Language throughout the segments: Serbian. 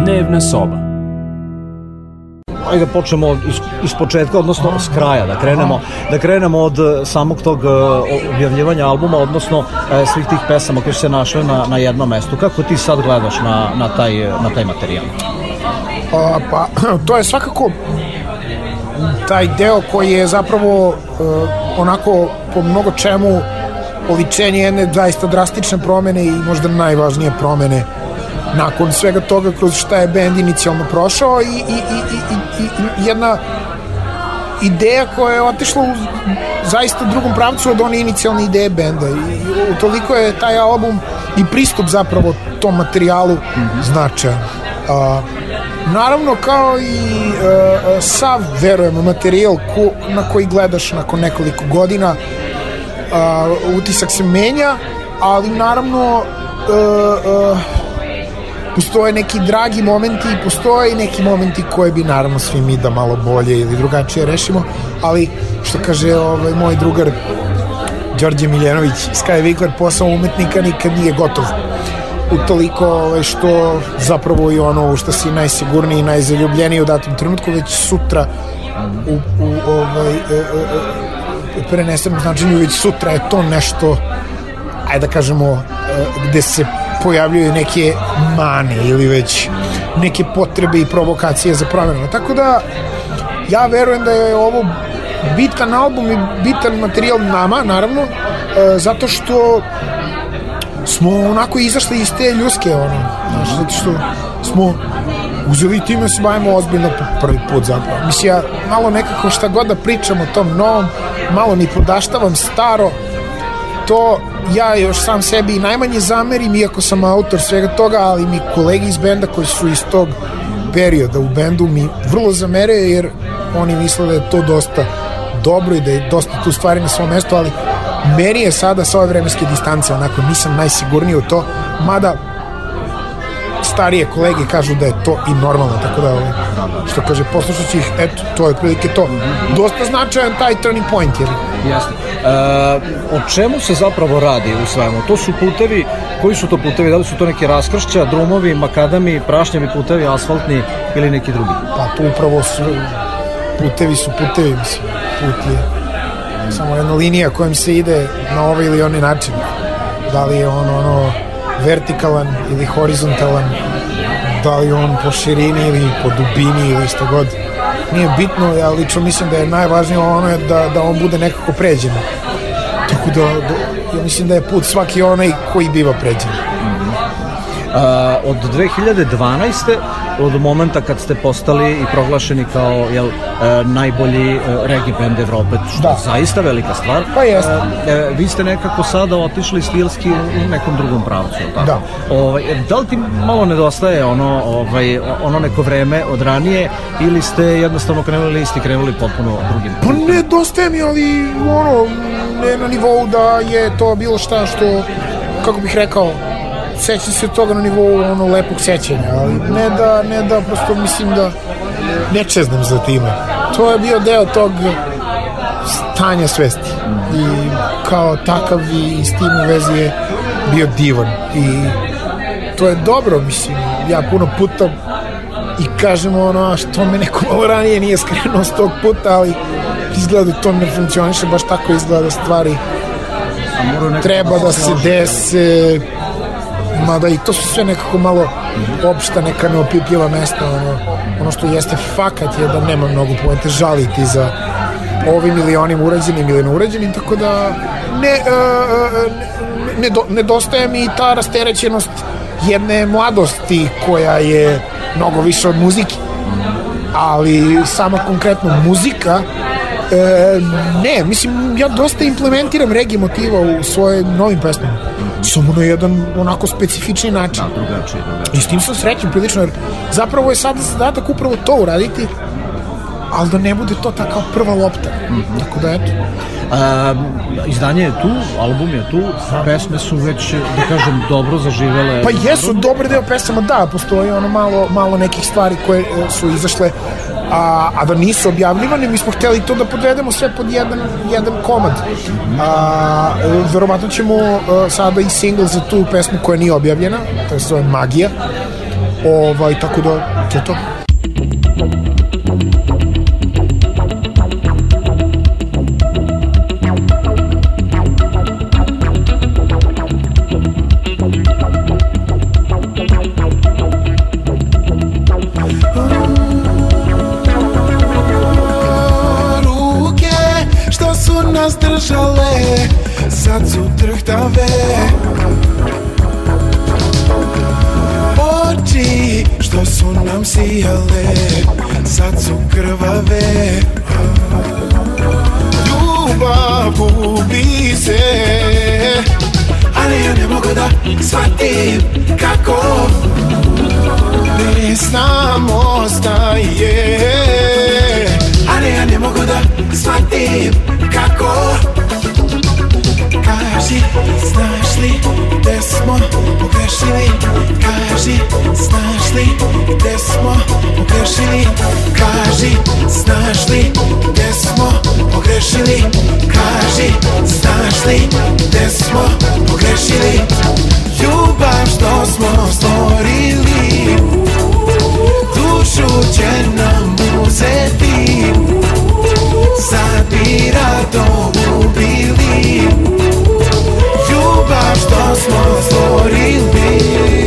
Dnevna soba. Ajde počnemo iz početka, odnosno s kraja, da krenemo od samog tog objavljivanja albuma, odnosno svih tih pesama koje su se našle na jednom mestu. Kako ti sad gledaš na taj materijal? Pa, to je svakako taj deo koji je zapravo onako po mnogo čemu oličenje jedne zaista drastične promene i možda najvažnije promene nakon svega toga kroz šta je bend inicijalno prošao i jedna ideja koja je otišla u zaista drugom pravcu od one inicijalne ideje benda i utoliko je taj album i pristup zapravo tom materijalu značajan. Naravno, kao i sav, verujemo, materijal na koji gledaš nakon nekoliko godina, utisak se menja, ali naravno postoje neki dragi momenti i postoje i neki momenti koje bi naravno svi mi da malo bolje ili drugačije rešimo, ali što kaže moj drugar Đorđe Miljenović, Sky Vikler, posao umetnika nikad nije gotov. Utoliko što zapravo i ono što si najsigurniji i najzaljubljeniji u datom trenutku, već sutra u prenesenom značenju, već sutra je to nešto, ajde da kažemo, gde se pojavljuju neke mane ili već neke potrebe i provokacije za promjenu. Tako da ja verujem da je ovo bitan album i bitan materijal nama, naravno, zato što smo onako izašli iz te ljuske, zato što smo uzeli time se bavimo ozbiljno prvi put zapravo. Mislim, ja malo nekako šta god da pričam o tom novom, malo ni podaštavam staro, to ja još sam sebi i najmanje zamerim, iako sam autor svega toga, ali mi kolegi iz benda koji su iz tog perioda u bendu mi vrlo zamere, jer oni misle da je to dosta dobro i da je dosta tu stvari na svom mestu, ali meni je sada sa ove vremenske distance onako nisam najsigurniji u to, mada starije kolege kažu da je to i normalno, tako da što kaže, poslušajući ih, eto, to je otprilike to. Dosta značajan taj turning point, jer jasno. O čemu se zapravo radi u svemu? To su putevi, koji su to putevi? Da li su to neke raskršća, drumovi, makadami, prašnjavi putevi, asfaltni ili neki drugi? Pa tu upravo su putevi, mislim. Put je samo jedna linija kojom se ide na ovaj ili onaj način. Da li je on vertikalan ili horizontalan, da li on po širini ili po dubini ili što god. Nije bitno, ja lično mislim da je najvažnije ono je da on bude nekako pređen. Tako da ja mislim da je put svaki onaj koji biva pređen. Od 2012. od momenta kad ste postali i proglašeni kao najbolji reggae band Evrope, što je zaista velika stvar. Pa jeste. Vi ste nekako sada otišli stilski u nekom drugom pravcu, tako? Da. Da li ti malo nedostaje ono neko vreme od ranije, ili ste jednostavno krenuli potpuno drugim? Pa nedostaje mi, ali ne na nivou da je to bilo šta što, kako bih rekao, sećam se toga na nivou lepog sećanja, ali ne da prosto mislim da ne čeznem za time. To je bio deo tog stanja svesti i kao takav i s tim u vezi je bio divan i to je dobro, mislim, ja puno puta i kažem što me neko malo ranije nije skrenuo s tog puta, ali izgleda to ne funkcioniše baš tako, izgleda stvari treba da se dese, mada i to su sve nekako malo opšta, neka neopipljiva mesta. Ono što jeste fakat je da nema mnogo poente žaliti za ovim ili onim urađenim ili neurađenim, tako da nedostaje mi ta rasterećenost jedne mladosti koja je mnogo više od muzike, ali sama konkretno muzika mislim, ja dosta implementiram reggae motiva u svojim novim pesmama, samo na jedan onako specifični način. Drugačije. I s tim sam srećen prilično, jer zapravo je sada zadatak upravo to uraditi, ali da ne bude to tako prva lopta. Tako da eto. Izdanje je tu, album je tu, pesme su već, da kažem, dobro zaživele. Pa jesu, dobar deo pesama, da, postoji malo nekih stvari koje su izašle, a da nisu objavljivane. Mi smo hteli to da podvedemo sve pod jedan komad. Verovatno ćemo sada i single za tu pesmu koja nije objavljena, to je zove Magija, Tako da, to je to. Držale, sad su trhtave. Oči što su nam sijale, sad su krvave. Ljubav gubi se, ali ja ne mogu da shvatim kako bez nam ostaje. Ali ja ne mogu da shvatim kako. Kaži, znaš li gde smo pogrešili? Kaži, znaš li gde smo pogrešili? Kaži, znaš li gde smo pogrešili? Kaži, znaš li gde smo pogrešili? Ljubav što smo stvorili, dušu će nam uzeti. Sad bi rado ubili ljubav što smo stvorili.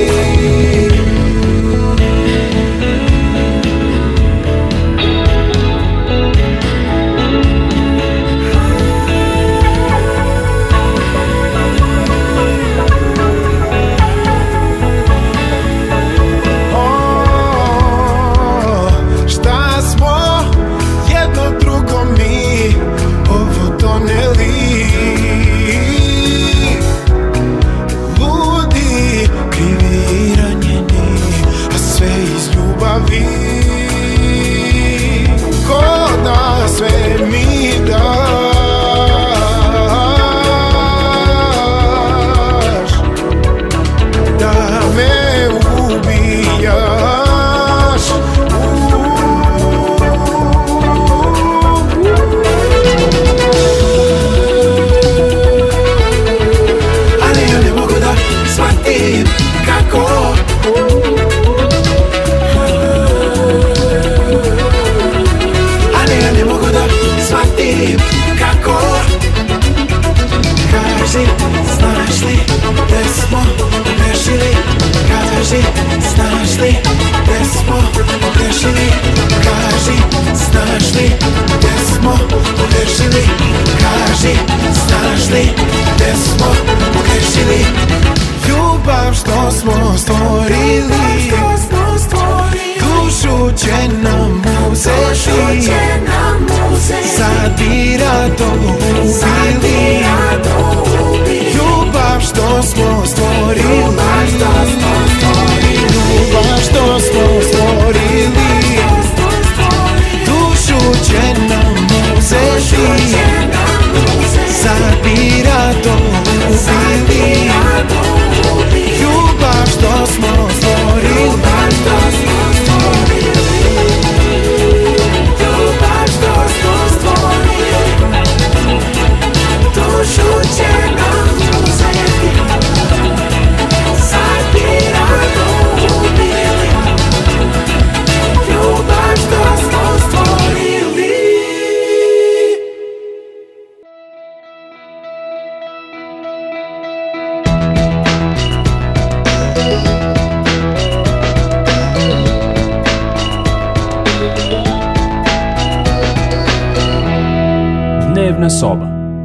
Dnevna soba.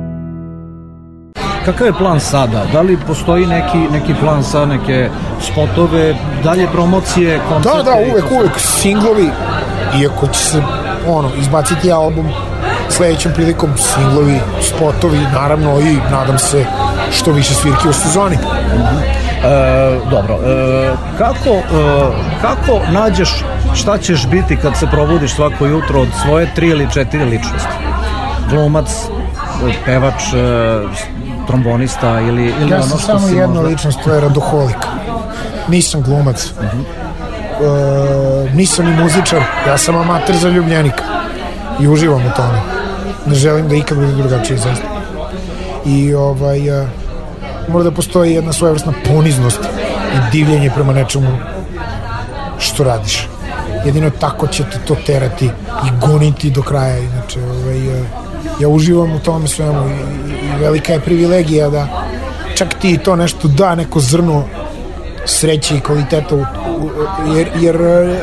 Kakav je plan sada? Da li postoji neki plan za neke spotove, dalje promocije, koncerte? Da, uvek singlovi, iako će se izbaciti album sledećom prilikom, singlovi, spotovi, naravno, i nadam se što više svirki u sezoni. Dobro, kako nađeš šta ćeš biti kad se probudiš svako jutro od svoje 3 ili 4 ličnosti? Glumac, pevač, trombonista ili ja sam samo jedna ličnost, to je radoholik. Nisam glumac, nisam i muzičar, ja sam amater zaljubljenika i uživam u tome. Ne želim da ikad bude drugačije zaista. I mora da postoji jedna svojevrsna poniznost i divljenje prema nečemu što radiš. Jedino tako će te to terati i goniti do kraja. Inače, ja uživam u tome svemu i velika je privilegija da čak ti to nešto da, neko zrno sreće i kvaliteta, jer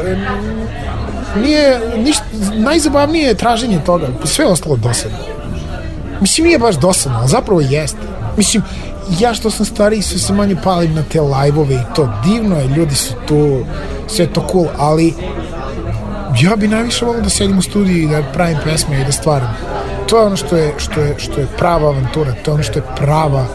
nije ništa, najzabavnije je traženje toga, sve ostalo dosadno. Mislim, nije baš dosadno, ali zapravo jeste. Mislim, ja što sam stariji sve se manje palim na te live-ove i to divno je, ljudi su tu, sve to cool, ali ja bi najviše volio da sedim u studiju i da pravim pesme i da stvaram. To je ono što je prava avantura, to je ono što je prava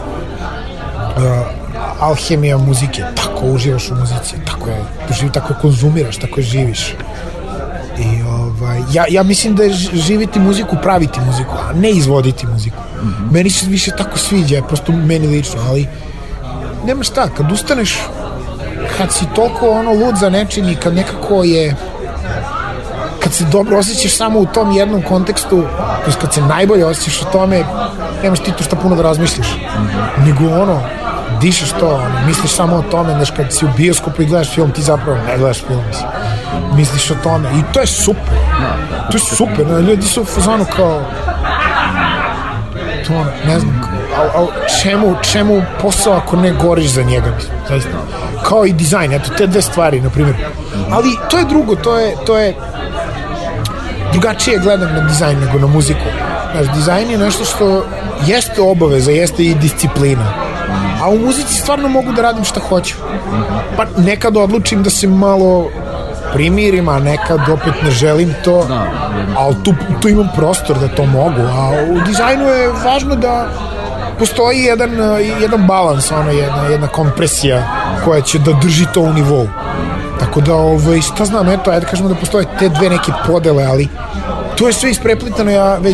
alhemija muzike. Tako uživaš u muzici, tako je konzumiraš, tako je živiš. I ja mislim da je živiti muziku, praviti muziku, a ne izvoditi muziku. Meni se više tako sviđa, prosto meni lično, ali nema šta, kad ustaneš, kad si toliko lud za nečim i kad nekako je, kad se dobro osjećaš samo u tom jednom kontekstu, kad se najbolje osjećaš u tome, nemaš ti to šta puno da razmišljaš, nego dišeš to, misliš samo o tome, znaš, kad si u bioskopu i gledaš film, ti zapravo ne gledaš film, misliš o tome i to je super, to je super, ljudi su u fazonu kao, to ne znam, ali čemu posao ako ne goriš za njega, zaista, kao i dizajn, eto, te dve stvari, na primjer, ali to je drugo, to je drugačije gledam na dizajn nego na muziku. Znaš, dizajn je nešto što jeste obaveza, jeste i disciplina. A u muzici stvarno mogu da radim šta hoću. Pa nekad odlučim da se malo primirim, a nekad opet ne želim to, ali tu imam prostor da to mogu. A u dizajnu je važno da postoji jedan balans, jedna kompresija koja će da drži to u nivou. Tako da, šta znam, eto, ajde kažemo da postoje te dve neke podele, ali to je sve ispreplitano, ja već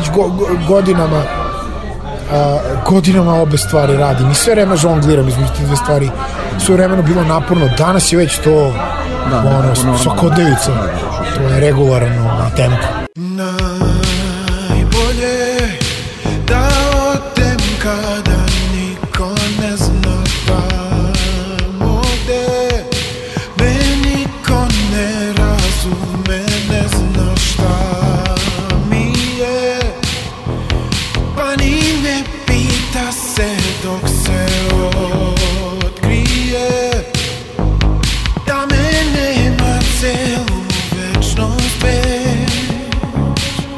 godinama obe stvari radim i sve vreme žongliram između te dve stvari, sve vremeno bilo naporno, danas je već to svakodnevica, to je regularno tempo. Najbolje da odem kada niko ne zna tamo gde me niko ne razume, ne zna šta mi je, pa ni ne pita se dok se otkrije da me nema celu večnost već.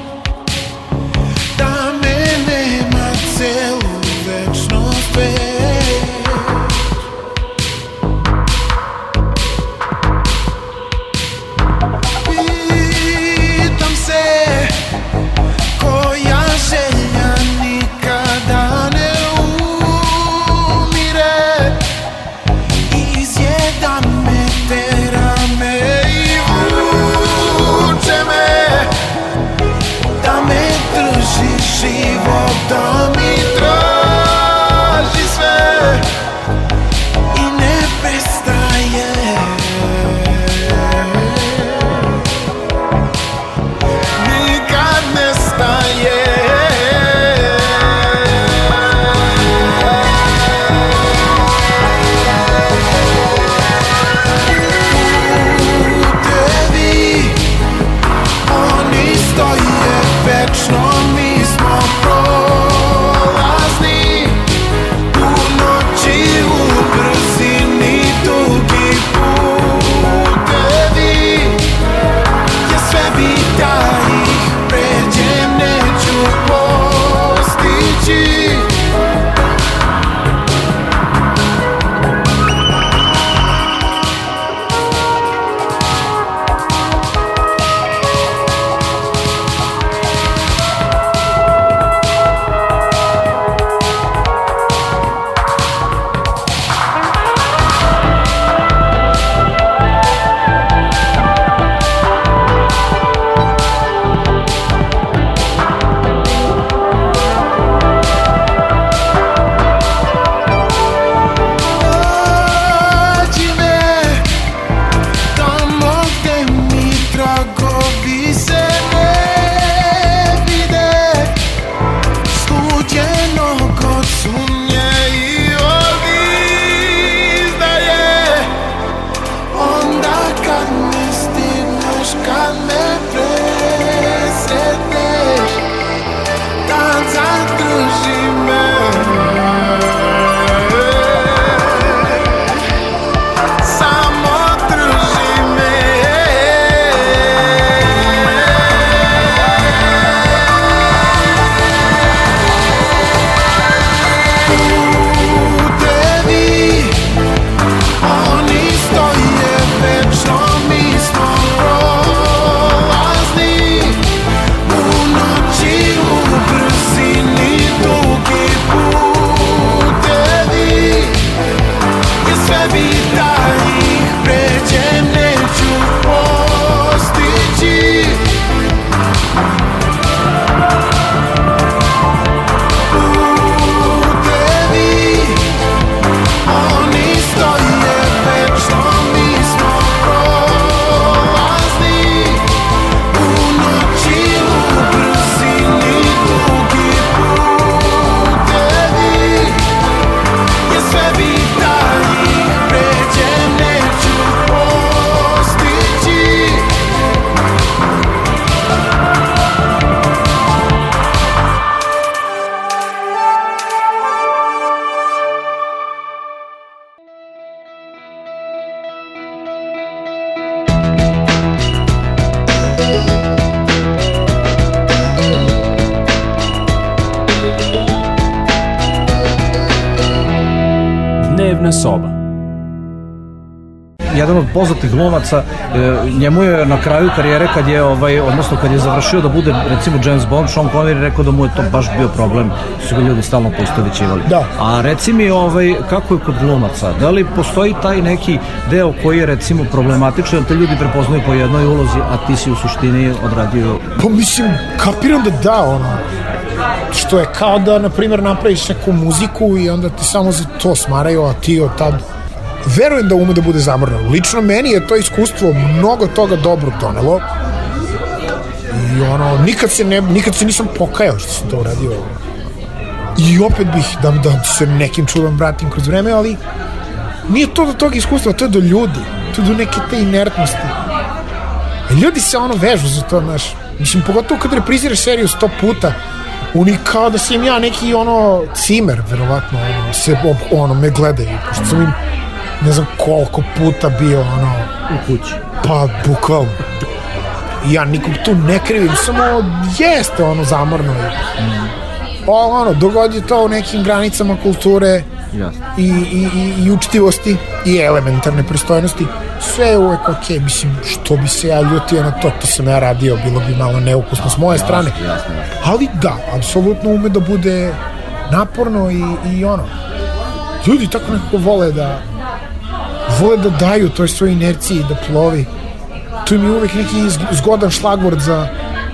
soba. Jedan od poznatih glumaca, njemu je na kraju karijere kad je završio da bude recimo James Bond, Sean Connery rekao da mu je to baš bio problem, su ga ljudi stalno poistovećivali. Da. A reci mi kako je kod glumaca, da li postoji taj neki deo koji je recimo problematičan, te ljudi prepoznaju po jednoj ulozi, a ti si u suštini odradio? Pa mislim, kapiram da ono, što je kao da, na primjer, napraviš neku muziku i onda ti samo za to smaraju, a ti od tad verujem da ume da bude zamrno. Lično meni je to iskustvo mnogo toga dobro donelo i ono, nikad se nisam pokajao što sam to uradio. I opet bih da se nekim čudom vratim kroz vreme, ali nije to do tog iskustva, to je do ljudi, to je do neke te inertnosti. Ljudi se ono vežu za to, znaš. Mislim, pogotovo kad repriziraš seriju 100 puta, oni kao da sam ja neki ono cimer, verovatno, me gledaju, pošto sam im ne znam koliko puta bio ono u kući. Pa, bukvalno. Ja nikog tu ne krivim, samo jeste ono zamorno. Ono, dogodi to u nekim granicama kulture i učtivosti i elementarne pristojnosti. Sve je uvek okej, mislim, što bi se ja ljutio na to sam ja radio, bilo bi malo neukusno s moje strane. Ali da, apsolutno ume da bude naporno i ono. Ljudi tako nekako vole da daju toj svojoj inerciji, da plovi. Tu im je uvek neki zgodan šlagvord za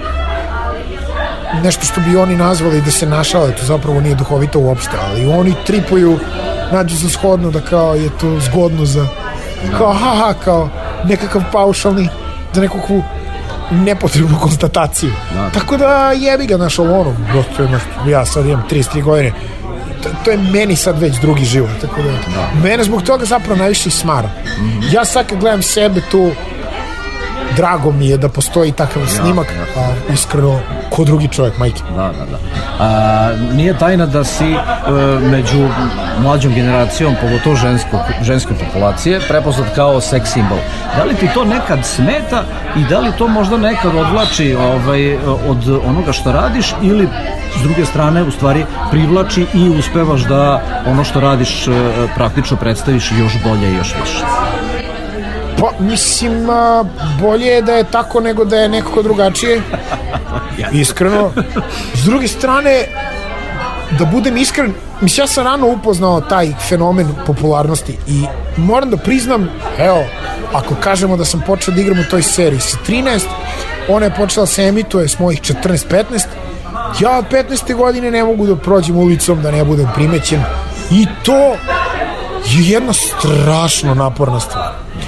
nešto što bi oni nazvali da se našale, to zapravo nije duhovito uopšte, ali oni tripuju, nađu za shodno da kao je to zgodno za kao kao nekakav paušalni, za nekakvu nepotrebnu konstataciju. Tako da jebi ga naš ono, ja sad imam 33 godine, to je meni sad već drugi život, tako da mene zbog toga zapravo najviše smara. Ja sad kad gledam sebe tu, drago mi je da postoji takav snimak, a iskreno ko drugi čovjek, majke. Nije tajna da si među mlađom generacijom, pogotovo ženske populacije, prepoznat kao seks simbol. Da li ti to nekad smeta i da li to možda nekad odvlači od onoga što radiš, ili s druge strane u stvari privlači i uspevaš da ono što radiš praktično predstaviš još bolje i još više? Pa, mislim, bolje je da je tako nego da je nekako drugačije. Iskreno. S druge strane, da budem iskren, mislim, ja sam rano upoznao taj fenomen popularnosti i moram da priznam, evo, ako kažemo da sam počeo da igram u toj seriji sa 13, ona je počela se emituje s mojih 14-15, ja od 15. godine ne mogu da prođem ulicom da ne budem primećen i to je jedna strašno naporna stvar.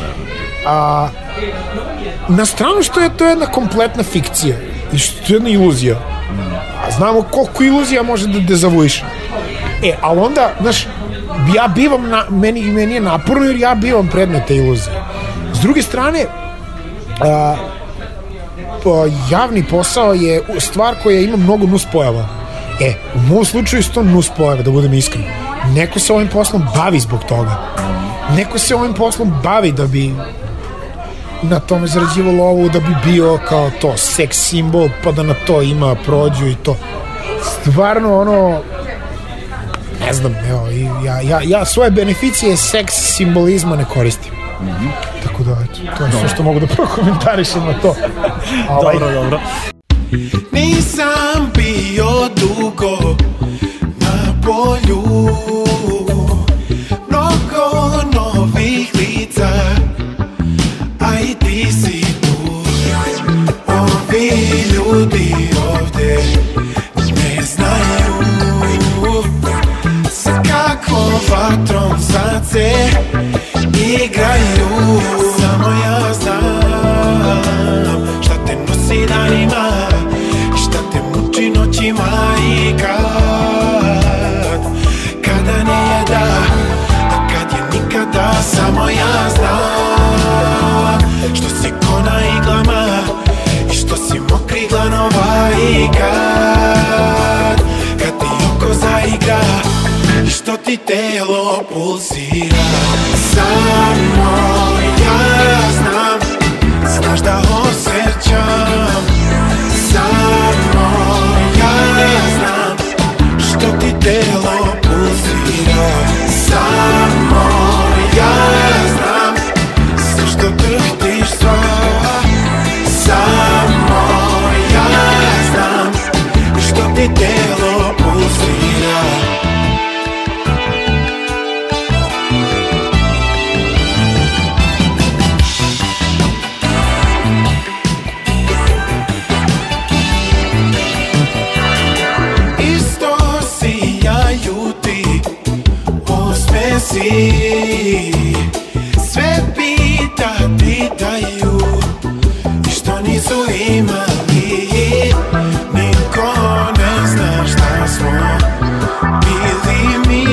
Na stranu što je to jedna kompletna fikcija i što je jedna iluzija, a znamo koliko iluzija može da dezavuiše. Ali onda, znaš, ja bivam meni je naporno jer ja bivam predmet te iluzije. S druge strane, javni posao je stvar koja ima mnogo nuspojava. U mom slučaju su to nuspojave, da budem iskren. Neko se ovim poslom bavi zbog toga. Neko se ovim poslom bavi da bi na tome zarađivo lovu, da bi bio kao to seks simbol, pa da na to ima prođu i to. Stvarno ono, ne znam, evo, ja svoje beneficije seks simbolizma ne koristim. Tako da, eto, to je sve što mogu da prokomentarišem na to. Dobro. Nisam bio dugo na polju, mnogo novih lica, a i ti si tu. Ovi ljudi ovde ne znaju sa kakvom vatrom sad se igraju. Samo ja znam šta te nosi danima, šta te muči noćima i kada nije da, a kad je nikada. Samo ja znam što si ko na iglama i što si mokri glanova i kad ti oko zaigra i što ti telo pulsira. Samo ja znam, znaš da osjećam. Samo ja znam što ti telo pulsira. Samo imali, niko ne zna šta smo bili mi,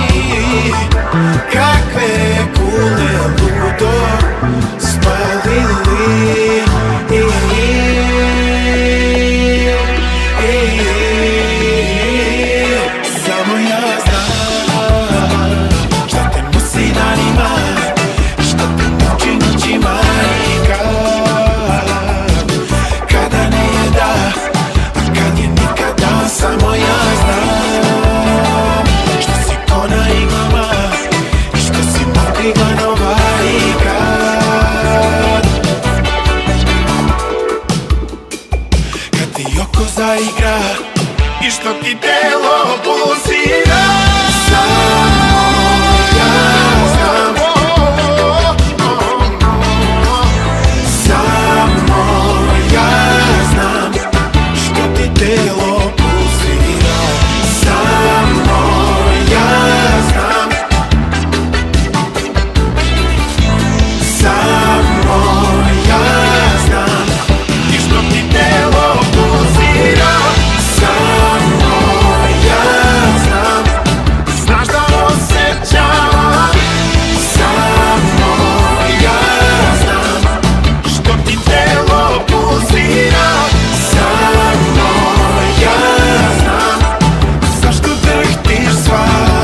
kakve kule ludo spalili. Samo ja znam šta te nosi danima, šta te muči noćima i kada ne je da, a kad je nikada. Samo ja znam što si ko na iglama i što si mokri glanova i kad ti oko zaigra i što ti telo pulsira. Samo ja znam, samo ja znam što ti telo pulsira. Samo ja znam, samo ja znam i što ti telo pulsira. Samo ja znam, znaš da osjećam. Samo ja znam što ti telo pulsira. Samo ja znam zašto drhtiš sva.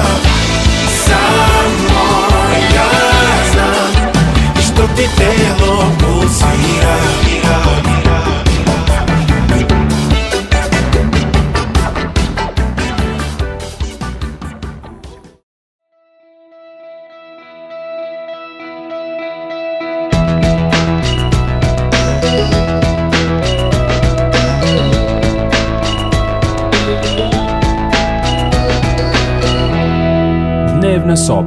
Samo ja znam što ti telo pulsira. Dnevna soba.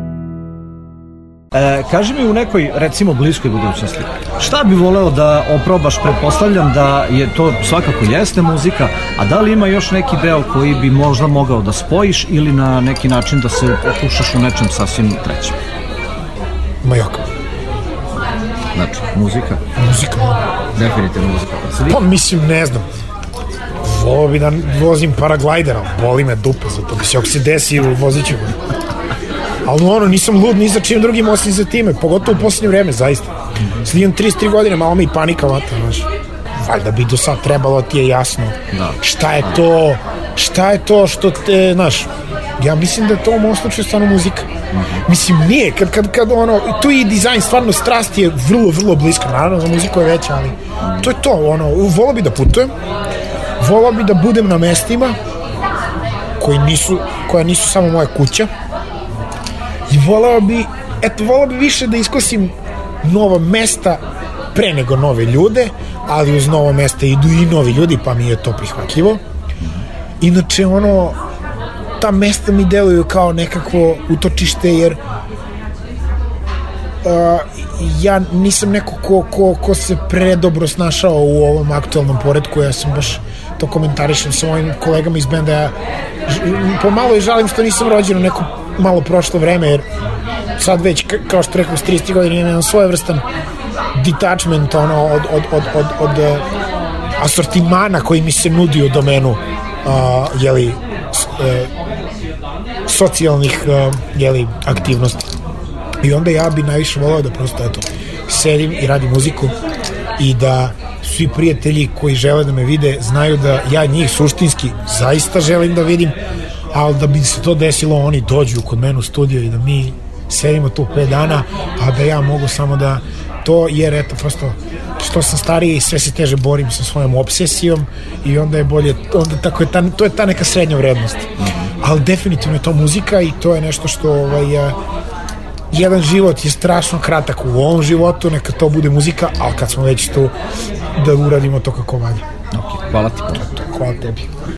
Kaži mi u nekoj, recimo, bliskoj budućnosti, šta bi voleo da oprobaš? Pretpostavljam da je to svakako jeste muzika, a da li ima još neki deo koji bi možda mogao da spojiš ili na neki način da se okušaš u nečem sasvim trećem? Majaka. Znači, muzika? Muzika. Definitivno muzika. Pa mislim, ne znam. Volio bi da vozim paraglajder, ali boli me dupe za to. Mislim, ako se desi, vozit ću ga. Ali nisam lud ni za čim drugim osim za time, pogotovo u posljednje vreme, zaista. Slijem 33 godine, malo mi i panika vata, znaš. Valjda bi do sad trebalo, ti je jasno. Da. Šta je to što te, znaš, ja mislim da je to u mom slučaju stvarno muzika. Mislim, nije, kad tu i dizajn, stvarno strast je vrlo, vrlo blisko, naravno za muziku je veća, ali to je to, volao bi da putujem, volao bi da budem na mestima koja nisu samo moja kuća, i volao bi više da iskusim nova mesta pre nego nove ljude, ali uz novo mesta idu i novi ljudi, pa mi je to prihvatljivo. Inače, ta mesta mi deluju kao nekakvo utočište, jer ja nisam neko ko se predobro snašao u ovom aktualnom poretku. Ja sam baš to komentarišem sa mojim kolegama iz benda. Ja pomalo i žalim što nisam rođen u neko malo prošlo vreme, jer sad već, kao što rekao, s 30 godina imam jedan svojevrstan detachment od asortimana koji mi se nudi u domenu socijalnih aktivnosti. I onda ja bi najviše volao da prosto sedim i radim muziku i da svi prijatelji koji žele da me vide znaju da ja njih suštinski zaista želim da vidim, ali da bi se to desilo, oni dođu kod mene u studio i da mi sedimo tu 5 dana, a da ja mogu samo da to, jer eto, prosto što sam stariji i sve se teže borim sa svojom obsesijom i onda je bolje, to je ta neka srednja vrednost. Ali definitivno je to muzika i to je nešto što jedan život je strašno kratak u ovom životu, neka to bude muzika, ali kad smo već tu, da uradimo to kako valja. Ok, hvala ti. Hvala tebi.